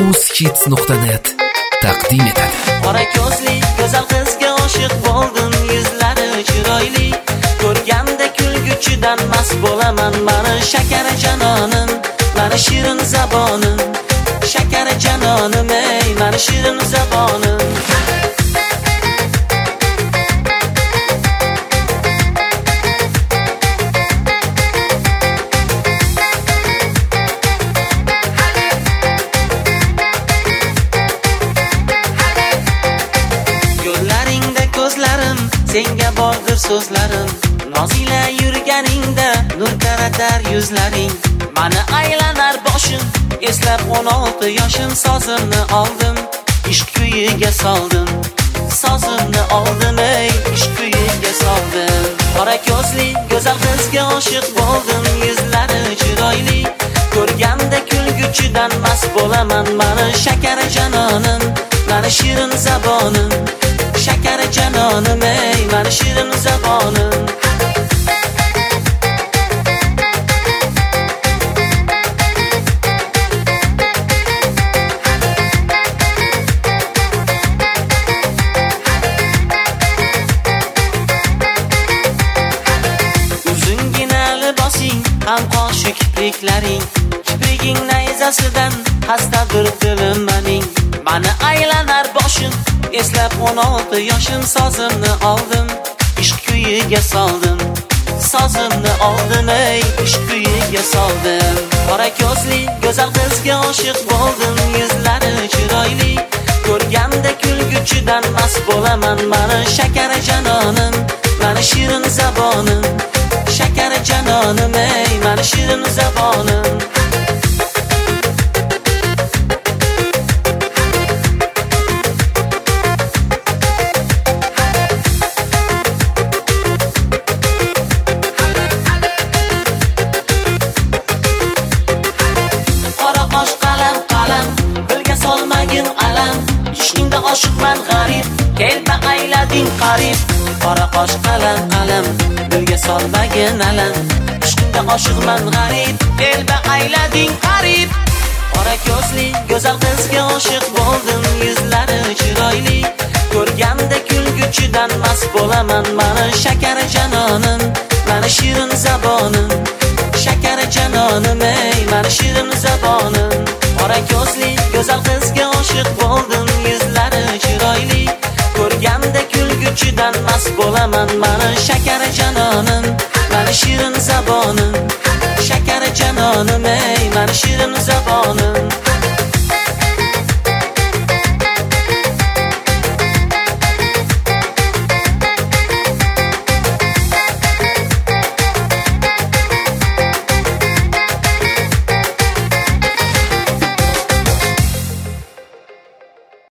uzhits.net taqdim etadi. Qora ko'zli go'zal qizga oshiq bo'ldim, yuzlari chiroyli, ko'rganda kulguchidan mast bo'laman. Mani shakar janonim, mani shirin zabonim, shakar janonim, ey mani shirin zabonim. Senga bordir so'zlarim, nozila yurganingda nur karatar yuzlaring. Mani aylanar boshim, eslab 16 yoshim, sozimni oldim, ishq kuyiga soldim. Sozimni oldim, ey ishq kuyiga soldim. Qora ko'zli go'zal qizga oshiq bo'ldim, yuzlari chiroyli, ko'rganda kulguchidan mast bo'laman. Mani shakar janonim, mani shirin zabonim, shakar janonim, ey mani shirin zabonim. Uzungina libosing, ham qoshi kipriklaring, kipriging nayzasidan xastadir dilim mening. Mani aylanar boshim, eslab 16 yoshim, sozimni oldim, ishq kuyiga soldim. Sozimni oldim, ey ishq kuyiga soldim. Qora ko'zli go'zal qizga oshiq bo'ldim, yuzlari chiroyli, ko'rganda kulguchidan mast bo'laman. Mani shakar janonim, mani shirin zabonim, shakar janonim, ey mani shirin zabonim. Oshiqman g'arib, kelma aylading qarib. Qora qosh qalam qalam, dilga solmagin alam. Ishqingda oshiqman g'arib, kelma aylading qarib. Qora ko'zli go'zal qizga oshiq bo'ldim, yuzlari chiroyli, ko'rganda kulguchidan mast bo'laman. Mani shakar janonim, mani shirin zabonim, shakar janonim, ey mani shirin zabonim. Qora ko'zli go'zal qizga oshiq bo'ldim, yuzlari chiroyli, ko'rganda kulguchidan mast bo'laman. Mani shakar janonim, mani shirin zabonim, shakar janonim, ey mani shirin zabonim.